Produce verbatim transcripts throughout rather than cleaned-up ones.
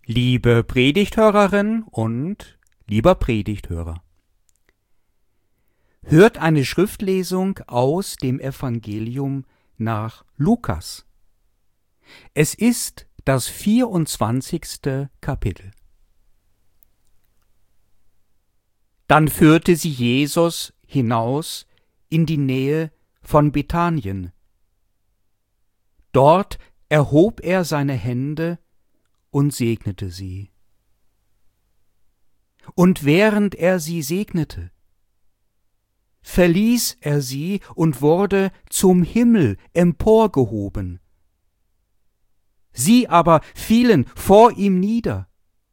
Liebe Predigthörerin und lieber Predigthörer, hört eine Schriftlesung aus dem Evangelium nach Lukas. Es ist das vierundzwanzigste Kapitel. Dann führte sie Jesus hinaus in die Nähe von Bethanien. Dort erhob er seine Hände und segnete sie. Und während er sie segnete, verließ er sie und wurde zum Himmel emporgehoben. Sie aber fielen vor ihm nieder.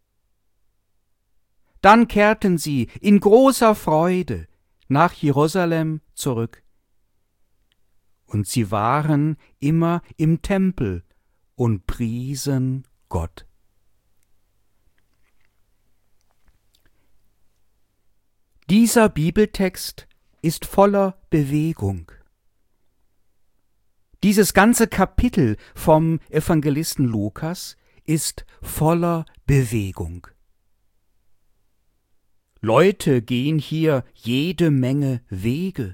Dann kehrten sie in großer Freude nach Jerusalem zurück. Und sie waren immer im Tempel und priesen Gott. Dieser Bibeltext ist voller Bewegung. Dieses ganze Kapitel vom Evangelisten Lukas ist voller Bewegung. Leute gehen hier jede Menge Wege.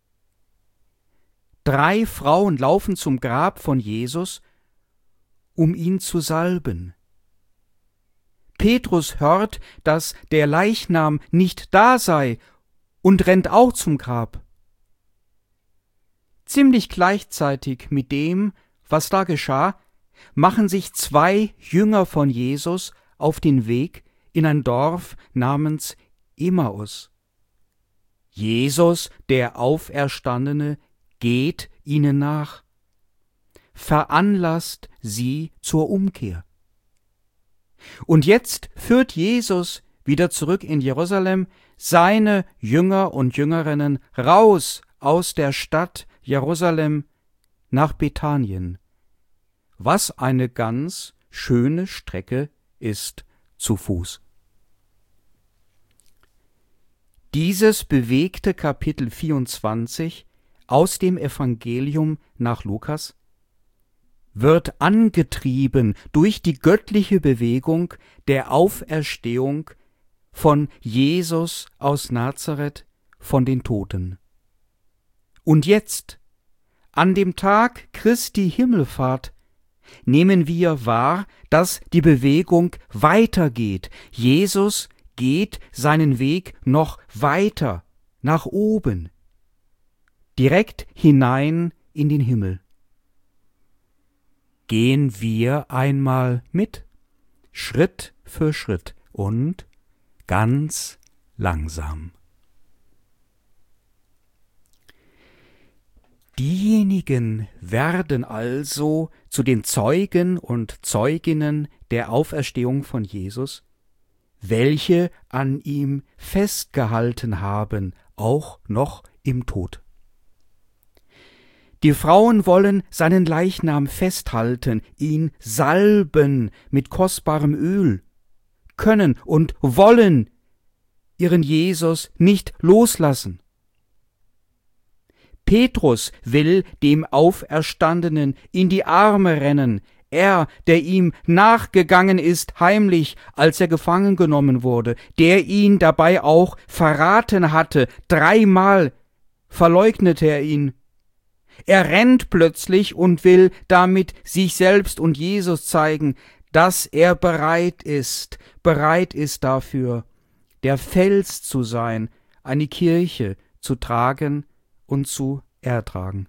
Drei Frauen laufen zum Grab von Jesus, um ihn zu salben. Petrus hört, dass der Leichnam nicht da sei und rennt auch zum Grab. Ziemlich gleichzeitig mit dem, was da geschah, machen sich zwei Jünger von Jesus auf den Weg in ein Dorf namens Emmaus. Jesus, der Auferstandene, geht ihnen nach, veranlasst sie zur Umkehr. Und jetzt führt Jesus wieder zurück in Jerusalem seine Jünger und Jüngerinnen raus aus der Stadt Jerusalem nach Bethanien, was eine ganz schöne Strecke ist zu Fuß. Dieses bewegte Kapitel vierundzwanzig aus dem Evangelium nach Lukas wird angetrieben durch die göttliche Bewegung der Auferstehung von Jesus aus Nazareth von den Toten. Und jetzt, an dem Tag Christi Himmelfahrt, nehmen wir wahr, dass die Bewegung weitergeht. Jesus geht seinen Weg noch weiter nach oben, direkt hinein in den Himmel. Gehen wir einmal mit, Schritt für Schritt und ganz langsam. Diejenigen werden also zu den Zeugen und Zeuginnen der Auferstehung von Jesus, welche an ihm festgehalten haben, auch noch im Tod. Die Frauen wollen seinen Leichnam festhalten, ihn salben mit kostbarem Öl, können und wollen ihren Jesus nicht loslassen. Petrus will dem Auferstandenen in die Arme rennen, er, der ihm nachgegangen ist heimlich, als er gefangen genommen wurde, der ihn dabei auch verraten hatte, dreimal verleugnete er ihn. Er rennt plötzlich und will damit sich selbst und Jesus zeigen, dass er bereit ist, bereit ist dafür, der Fels zu sein, eine Kirche zu tragen und zu ertragen.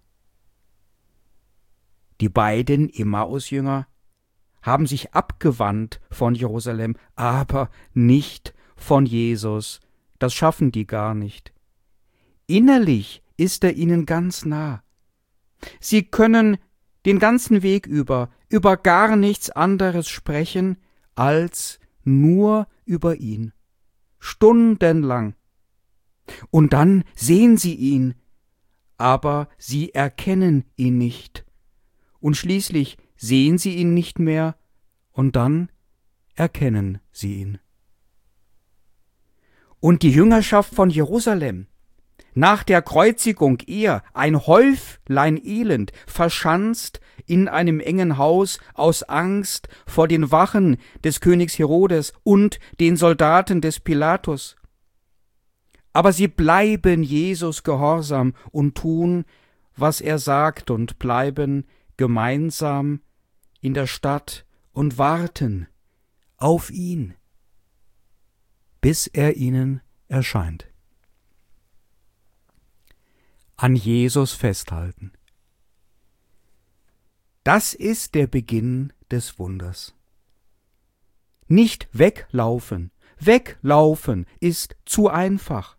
Die beiden Emmaus-Jünger haben sich abgewandt von Jerusalem, aber nicht von Jesus. Das schaffen die gar nicht. Innerlich ist er ihnen ganz nah. Sie können den ganzen Weg über, über gar nichts anderes sprechen, als nur über ihn. Stundenlang. Und dann sehen sie ihn, aber sie erkennen ihn nicht. Und schließlich sehen sie ihn nicht mehr, und dann erkennen sie ihn. Und die Jüngerschaft von Jerusalem, nach der Kreuzigung er, ein Häuflein Elend, verschanzt in einem engen Haus aus Angst vor den Wachen des Königs Herodes und den Soldaten des Pilatus. Aber sie bleiben Jesus gehorsam und tun, was er sagt, und bleiben gemeinsam in der Stadt und warten auf ihn, bis er ihnen erscheint. An Jesus festhalten. Das ist der Beginn des Wunders. Nicht weglaufen. Weglaufen ist zu einfach.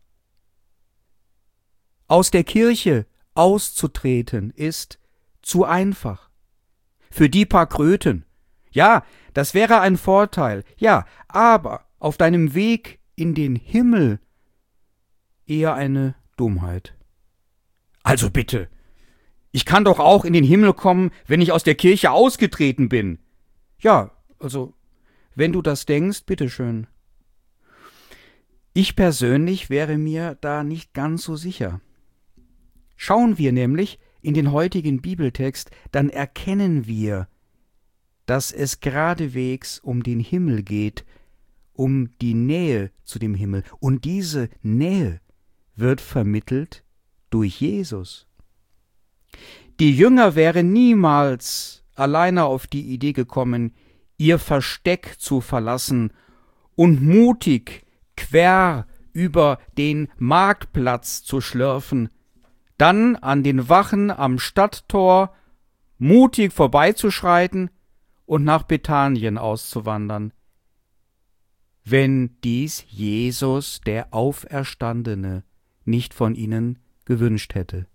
Aus der Kirche auszutreten ist zu einfach. Für die paar Kröten. Ja, das wäre ein Vorteil. Ja, aber auf deinem Weg in den Himmel eher eine Dummheit. Also bitte, ich kann doch auch in den Himmel kommen, wenn ich aus der Kirche ausgetreten bin. Ja, also, wenn du das denkst, bitteschön. Ich persönlich wäre mir da nicht ganz so sicher. Schauen wir nämlich in den heutigen Bibeltext, dann erkennen wir, dass es geradewegs um den Himmel geht, um die Nähe zu dem Himmel. Und diese Nähe wird vermittelt durch Jesus. Die Jünger wären niemals alleine auf die Idee gekommen, ihr Versteck zu verlassen und mutig quer über den Marktplatz zu schlürfen, dann an den Wachen am Stadttor mutig vorbeizuschreiten und nach Bethanien auszuwandern, wenn dies Jesus, der Auferstandene, nicht von ihnen gewünscht hätte.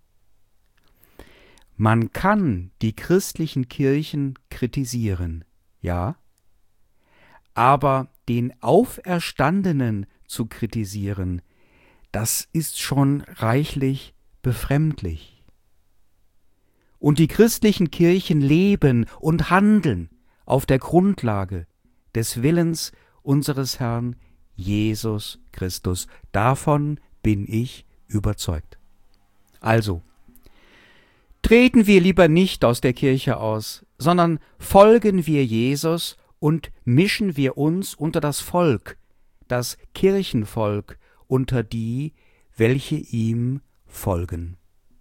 Man kann die christlichen Kirchen kritisieren, ja, aber den Auferstandenen zu kritisieren, das ist schon reichlich befremdlich. Und die christlichen Kirchen leben und handeln auf der Grundlage des Willens unseres Herrn Jesus Christus. Davon bin ich überzeugt. Also, treten wir lieber nicht aus der Kirche aus, sondern folgen wir Jesus und mischen wir uns unter das Volk, das Kirchenvolk, unter die, welche ihm folgen.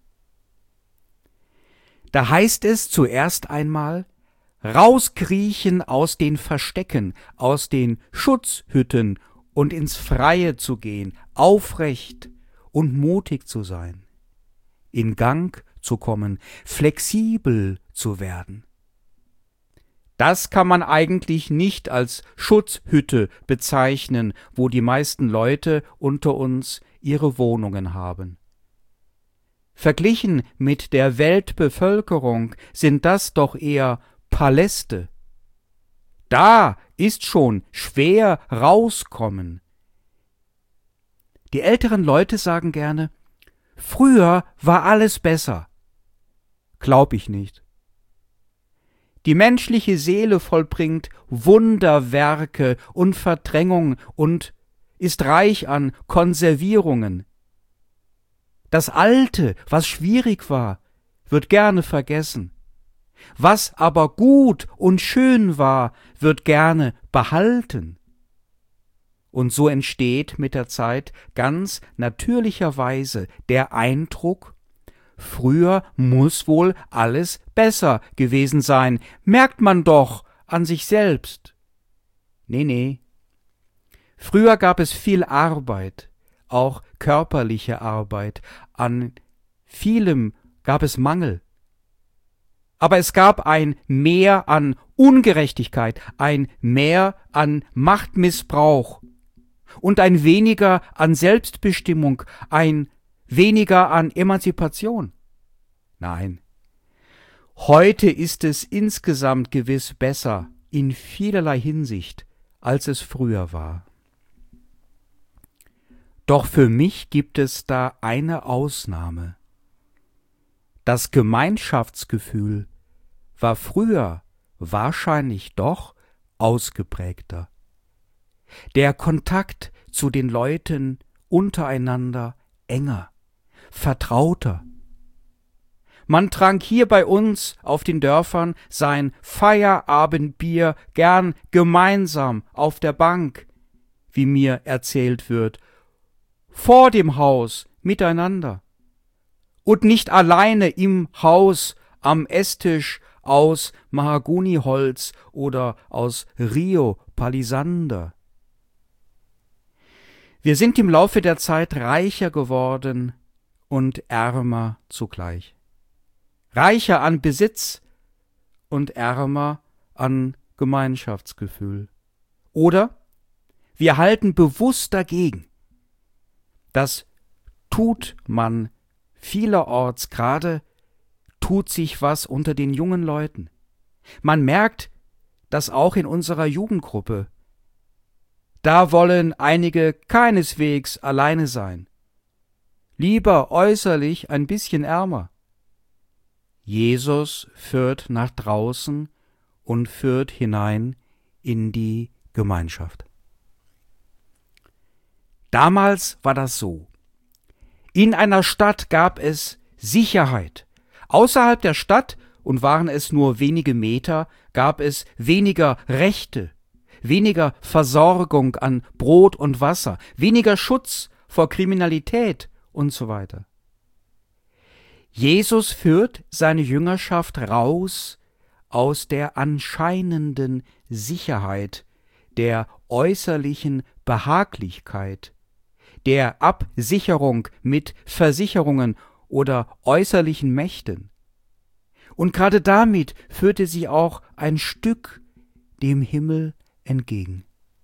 Da heißt es zuerst einmal, rauskriechen aus den Verstecken, aus den Schutzhütten und ins Freie zu gehen, aufrecht und mutig zu sein, in Gang zu kommen, flexibel zu werden. Das kann man eigentlich nicht als Schutzhütte bezeichnen, wo die meisten Leute unter uns ihre Wohnungen haben. Verglichen mit der Weltbevölkerung sind das doch eher Paläste. Da ist schon schwer rauskommen. Die älteren Leute sagen gerne, früher war alles besser. Glaub ich nicht. Die menschliche Seele vollbringt Wunderwerke und Verdrängung und ist reich an Konservierungen. Das Alte, was schwierig war, wird gerne vergessen. Was aber gut und schön war, wird gerne behalten. Und so entsteht mit der Zeit ganz natürlicherweise der Eindruck, früher muss wohl alles besser gewesen sein, merkt man doch an sich selbst. Nee, nee. Früher gab es viel Arbeit, auch körperliche Arbeit, an vielem gab es Mangel. Aber es gab ein Mehr an Ungerechtigkeit, ein Mehr an Machtmissbrauch und ein Weniger an Selbstbestimmung, ein Weniger an Emanzipation. Nein, heute ist es insgesamt gewiss besser in vielerlei Hinsicht, als es früher war. Doch für mich gibt es da eine Ausnahme. Das Gemeinschaftsgefühl war früher wahrscheinlich doch ausgeprägter. Der Kontakt zu den Leuten untereinander enger. vertrauter. Man trank hier bei uns auf den Dörfern sein Feierabendbier gern gemeinsam auf der Bank, wie mir erzählt wird, vor dem Haus miteinander und nicht alleine im Haus am Esstisch aus Mahagoniholz oder aus Rio Palisander. Wir sind im Laufe der Zeit reicher geworden und ärmer zugleich. Reicher an Besitz und ärmer an Gemeinschaftsgefühl. Oder wir halten bewusst dagegen. Das tut man vielerorts, gerade tut sich was unter den jungen Leuten. Man merkt das auch in unserer Jugendgruppe. Da wollen einige keineswegs alleine sein. Lieber äußerlich ein bisschen ärmer. Jesus führt nach draußen und führt hinein in die Gemeinschaft. Damals war das so. In einer Stadt gab es Sicherheit. Außerhalb der Stadt, und waren es nur wenige Meter, gab es weniger Rechte, weniger Versorgung an Brot und Wasser, weniger Schutz vor Kriminalität und so weiter. Jesus führt seine Jüngerschaft raus aus der anscheinenden Sicherheit, der äußerlichen Behaglichkeit, der Absicherung mit Versicherungen oder äußerlichen Mächten. Und gerade damit führte sie auch ein Stück dem Himmel entgegen.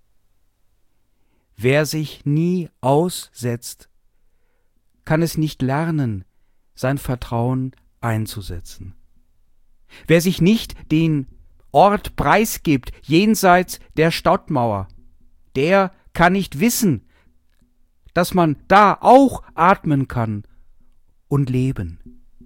Wer sich nie aussetzt, kann es nicht lernen, sein Vertrauen einzusetzen. Wer sich nicht den Ort preisgibt, jenseits der Stadtmauer, der kann nicht wissen, dass man da auch atmen kann und leben.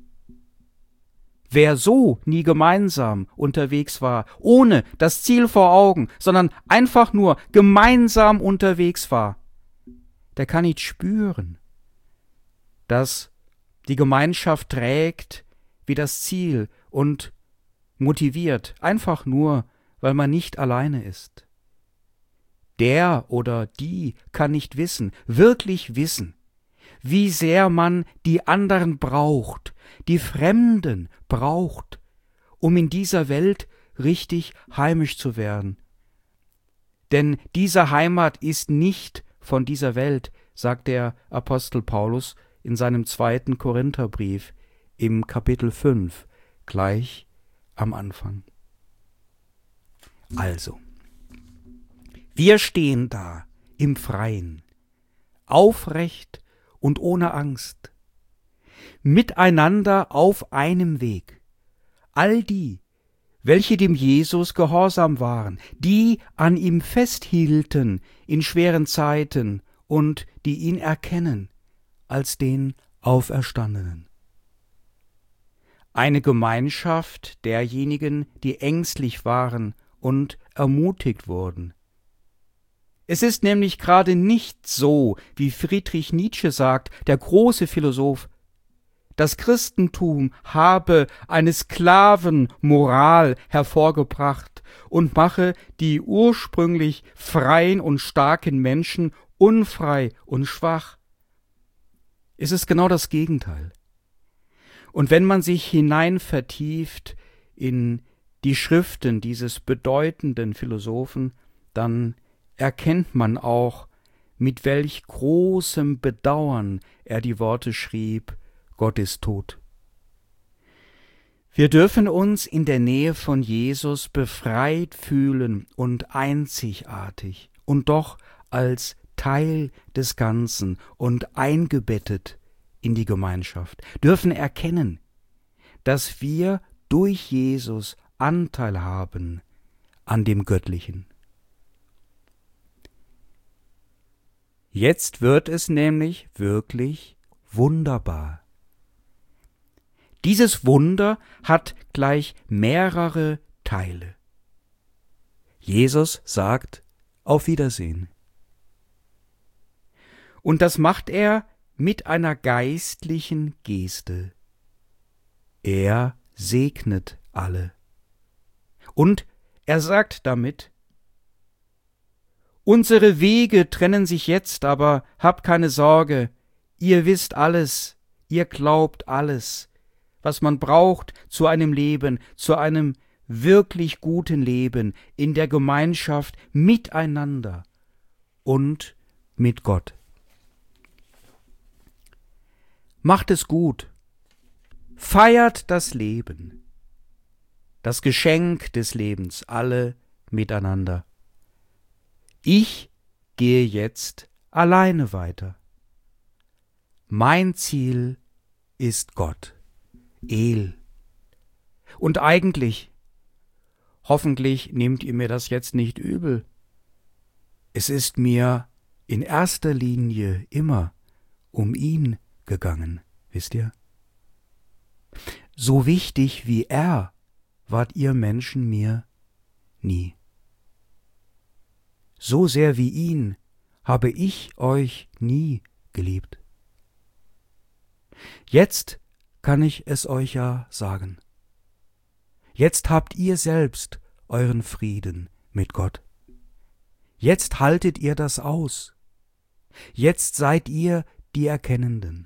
Wer so nie gemeinsam unterwegs war, ohne das Ziel vor Augen, sondern einfach nur gemeinsam unterwegs war, der kann nicht spüren, dass die Gemeinschaft trägt wie das Ziel und motiviert, einfach nur, weil man nicht alleine ist. Der oder die kann nicht wissen, wirklich wissen, wie sehr man die anderen braucht, die Fremden braucht, um in dieser Welt richtig heimisch zu werden. Denn diese Heimat ist nicht von dieser Welt, sagt der Apostel Paulus in seinem zweiten Korintherbrief im Kapitel fünf, gleich am Anfang. Also, wir stehen da im Freien, aufrecht und ohne Angst, miteinander auf einem Weg. All die, welche dem Jesus gehorsam waren, die an ihm festhielten in schweren Zeiten und die ihn erkennen als den Auferstandenen. Eine Gemeinschaft derjenigen, die ängstlich waren und ermutigt wurden. Es ist nämlich gerade nicht so, wie Friedrich Nietzsche sagt, der große Philosoph, das Christentum habe eine Sklavenmoral hervorgebracht und mache die ursprünglich freien und starken Menschen unfrei und schwach. Es ist genau das Gegenteil. Und wenn man sich hinein vertieft in die Schriften dieses bedeutenden Philosophen, dann erkennt man auch, mit welch großem Bedauern er die Worte schrieb, Gott ist tot. Wir dürfen uns in der Nähe von Jesus befreit fühlen und einzigartig und doch als Teil des Ganzen und eingebettet in die Gemeinschaft, dürfen erkennen, dass wir durch Jesus Anteil haben an dem Göttlichen. Jetzt wird es nämlich wirklich wunderbar. Dieses Wunder hat gleich mehrere Teile. Jesus sagt, auf Wiedersehen. Und das macht er mit einer geistlichen Geste. Er segnet alle. Und er sagt damit: Unsere Wege trennen sich jetzt, aber habt keine Sorge, ihr wisst alles, ihr glaubt alles, was man braucht zu einem Leben, zu einem wirklich guten Leben in der Gemeinschaft miteinander und mit Gott. Macht es gut, feiert das Leben, das Geschenk des Lebens, alle miteinander. Ich gehe jetzt alleine weiter. Mein Ziel ist Gott, El. Und eigentlich, hoffentlich nehmt ihr mir das jetzt nicht übel, es ist mir in erster Linie immer um ihn gegangen, wisst ihr? So wichtig wie er wart ihr Menschen mir nie. So sehr wie ihn habe ich euch nie geliebt. Jetzt kann ich es euch ja sagen. Jetzt habt ihr selbst euren Frieden mit Gott. Jetzt haltet ihr das aus. Jetzt seid ihr die Erkennenden.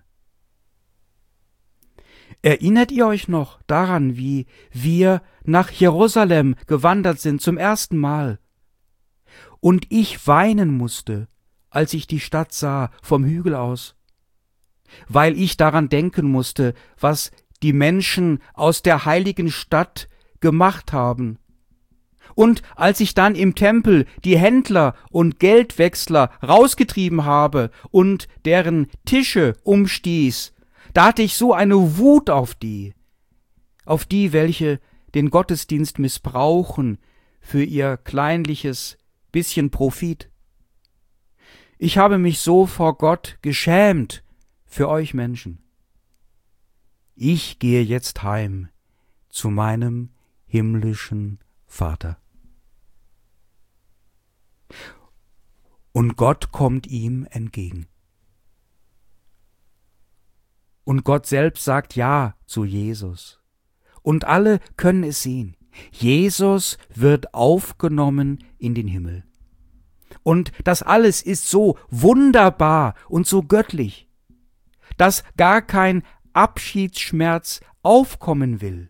Erinnert ihr euch noch daran, wie wir nach Jerusalem gewandert sind zum ersten Mal und ich weinen musste, als ich die Stadt sah vom Hügel aus, weil ich daran denken musste, was die Menschen aus der heiligen Stadt gemacht haben. Und als ich dann im Tempel die Händler und Geldwechsler rausgetrieben habe und deren Tische umstieß, da hatte ich so eine Wut auf die, auf die, welche den Gottesdienst missbrauchen für ihr kleinliches bisschen Profit. Ich habe mich so vor Gott geschämt für euch Menschen. Ich gehe jetzt heim zu meinem himmlischen Vater. Und Gott kommt ihm entgegen. Und Gott selbst sagt Ja zu Jesus. Und alle können es sehen. Jesus wird aufgenommen in den Himmel. Und das alles ist so wunderbar und so göttlich, dass gar kein Abschiedsschmerz aufkommen will.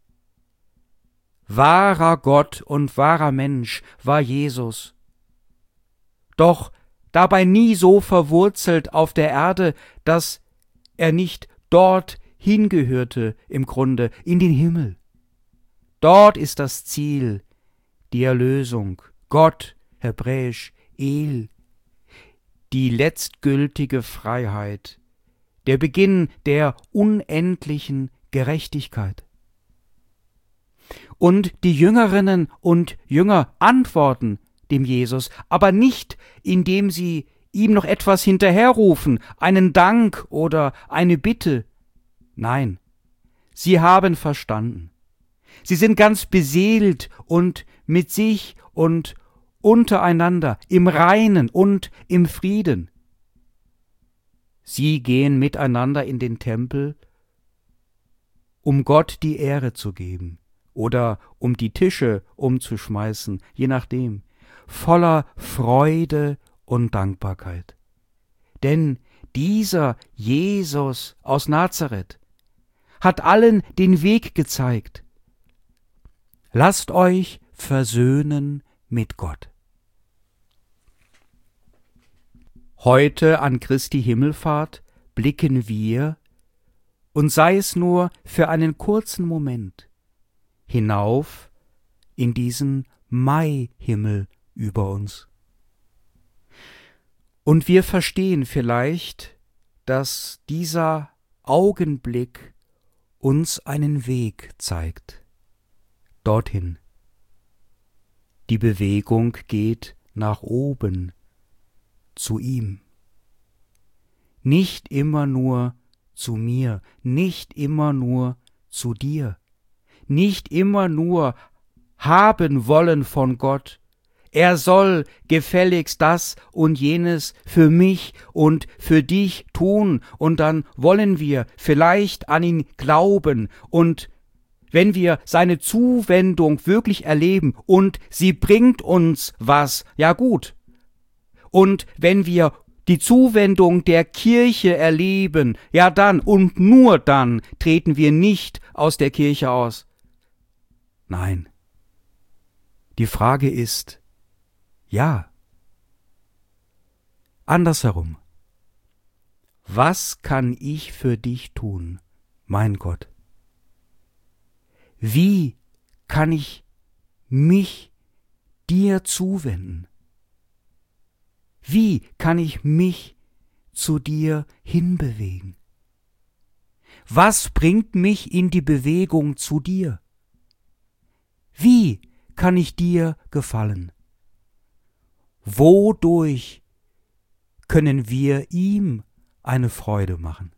Wahrer Gott und wahrer Mensch war Jesus, doch dabei nie so verwurzelt auf der Erde, dass er nicht dort hingehörte, im Grunde in den Himmel. Dort ist das Ziel, die Erlösung, Gott, hebräisch El, die letztgültige Freiheit, der Beginn der unendlichen Gerechtigkeit. Und die Jüngerinnen und Jünger antworten dem Jesus, aber nicht, indem sie ihm noch etwas hinterherrufen, einen Dank oder eine Bitte. Nein, sie haben verstanden. Sie sind ganz beseelt und mit sich und untereinander im Reinen und im Frieden. Sie gehen miteinander in den Tempel, um Gott die Ehre zu geben oder um die Tische umzuschmeißen, je nachdem, voller Freude und Dankbarkeit. Denn dieser Jesus aus Nazareth hat allen den Weg gezeigt. Lasst euch versöhnen mit Gott. Heute an Christi Himmelfahrt blicken wir, und sei es nur für einen kurzen Moment, hinauf in diesen Maihimmel über uns. Und wir verstehen vielleicht, dass dieser Augenblick uns einen Weg zeigt, dorthin. Die Bewegung geht nach oben, zu ihm. Nicht immer nur zu mir, nicht immer nur zu dir, nicht immer nur haben wollen von Gott, er soll gefälligst das und jenes für mich und für dich tun, und dann wollen wir vielleicht an ihn glauben, und wenn wir seine Zuwendung wirklich erleben und sie bringt uns was, ja gut. Und wenn wir die Zuwendung der Kirche erleben, ja dann und nur dann treten wir nicht aus der Kirche aus. Nein. Die Frage ist, ja. Andersherum. Was kann ich für dich tun, mein Gott? Wie kann ich mich dir zuwenden? Wie kann ich mich zu dir hinbewegen? Was bringt mich in die Bewegung zu dir? Wie kann ich dir gefallen? Wodurch können wir ihm eine Freude machen?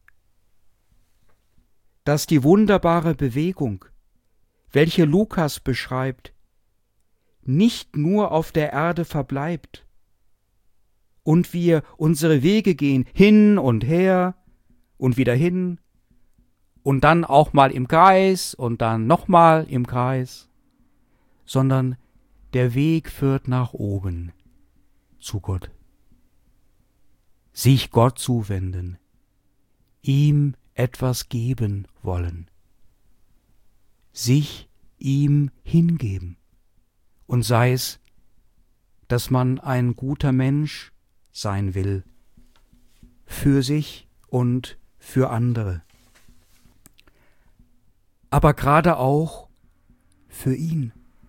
Dass die wunderbare Bewegung, welche Lukas beschreibt, nicht nur auf der Erde verbleibt und wir unsere Wege gehen, hin und her und wieder hin und dann auch mal im Kreis und dann nochmal im Kreis, sondern der Weg führt nach oben zu Gott. Sich Gott zuwenden, ihm etwas geben wollen, sich ihm hingeben, und sei es, dass man ein guter Mensch sein will, für sich und für andere, aber gerade auch für ihn,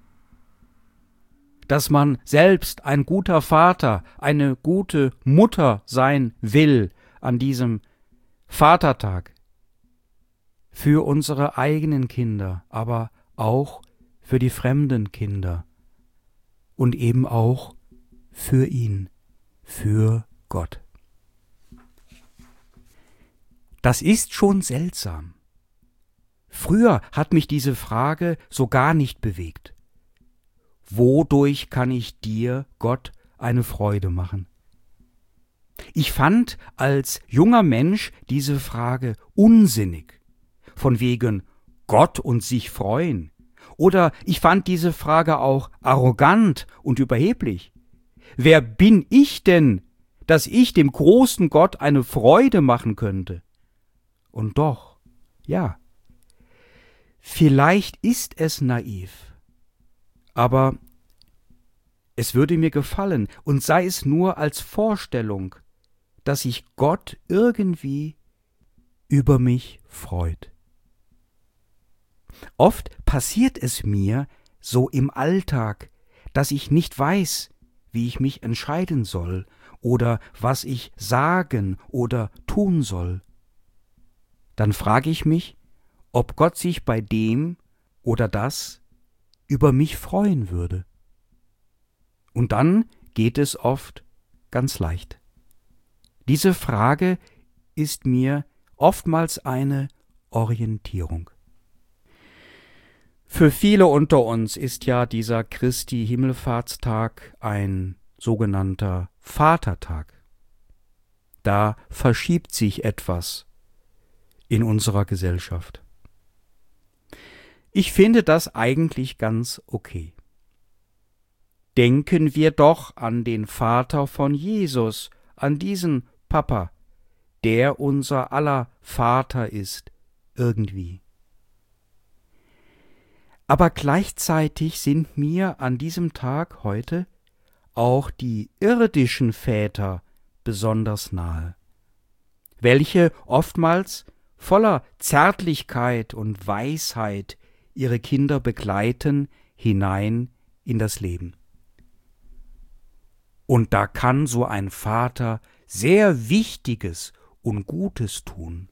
dass man selbst ein guter Vater, eine gute Mutter sein will an diesem Vatertag, für unsere eigenen Kinder, aber auch für die fremden Kinder und eben auch für ihn, für Gott. Das ist schon seltsam. Früher hat mich diese Frage so gar nicht bewegt. Wodurch kann ich dir, Gott, eine Freude machen? Ich fand als junger Mensch diese Frage unsinnig, von wegen Gott und sich freuen. Oder ich fand diese Frage auch arrogant und überheblich. Wer bin ich denn, dass ich dem großen Gott eine Freude machen könnte? Und doch, ja, vielleicht ist es naiv, aber es würde mir gefallen, und sei es nur als Vorstellung, dass sich Gott irgendwie über mich freut. Oft passiert es mir so im Alltag, dass ich nicht weiß, wie ich mich entscheiden soll oder was ich sagen oder tun soll. Dann frage ich mich, ob Gott sich bei dem oder das über mich freuen würde. Und dann geht es oft ganz leicht. Diese Frage ist mir oftmals eine Orientierung. Für viele unter uns ist ja dieser Christi Himmelfahrtstag ein sogenannter Vatertag. Da verschiebt sich etwas in unserer Gesellschaft. Ich finde das eigentlich ganz okay. Denken wir doch an den Vater von Jesus, an diesen Papa, der unser aller Vater ist, irgendwie. Aber gleichzeitig sind mir an diesem Tag heute auch die irdischen Väter besonders nahe, welche oftmals voller Zärtlichkeit und Weisheit ihre Kinder begleiten hinein in das Leben. Und da kann so ein Vater sehr Wichtiges und Gutes tun.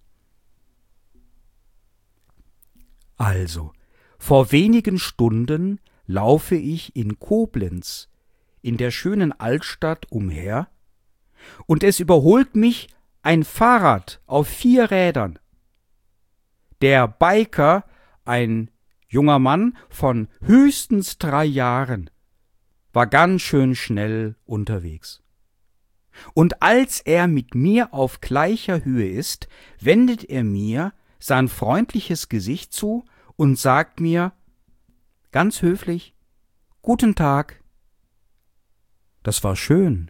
Also, vor wenigen Stunden laufe ich in Koblenz, in der schönen Altstadt, umher, und es überholt mich ein Fahrrad auf vier Rädern. Der Biker, ein junger Mann von höchstens drei Jahren, war ganz schön schnell unterwegs. Und als er mit mir auf gleicher Höhe ist, wendet er mir sein freundliches Gesicht zu und sagt mir ganz höflich: »Guten Tag.« Das war schön.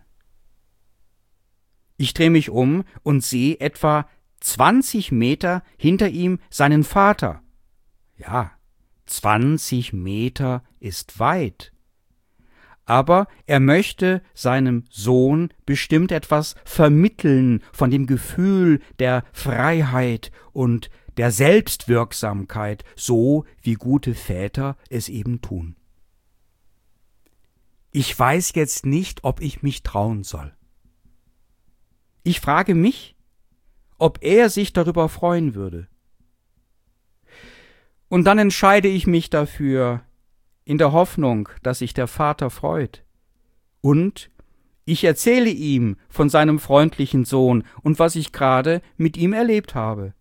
Ich drehe mich um und sehe etwa zwanzig Meter hinter ihm seinen Vater. Ja, zwanzig Meter ist weit. Aber er möchte seinem Sohn bestimmt etwas vermitteln von dem Gefühl der Freiheit und der Selbstwirksamkeit, so wie gute Väter es eben tun. Ich weiß jetzt nicht, ob ich mich trauen soll. Ich frage mich, ob er sich darüber freuen würde. Und dann entscheide ich mich dafür, in der Hoffnung, dass sich der Vater freut. Und ich erzähle ihm von seinem freundlichen Sohn und was ich gerade mit ihm erlebt habe.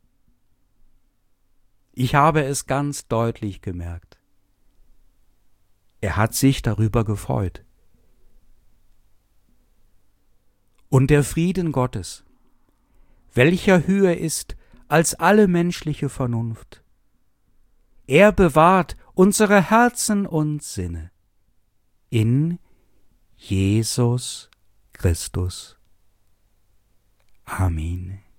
Ich habe es ganz deutlich gemerkt. Er hat sich darüber gefreut. Und der Frieden Gottes, welcher höher ist als alle menschliche Vernunft, er bewahrt unsere Herzen und Sinne in Jesus Christus. Amen.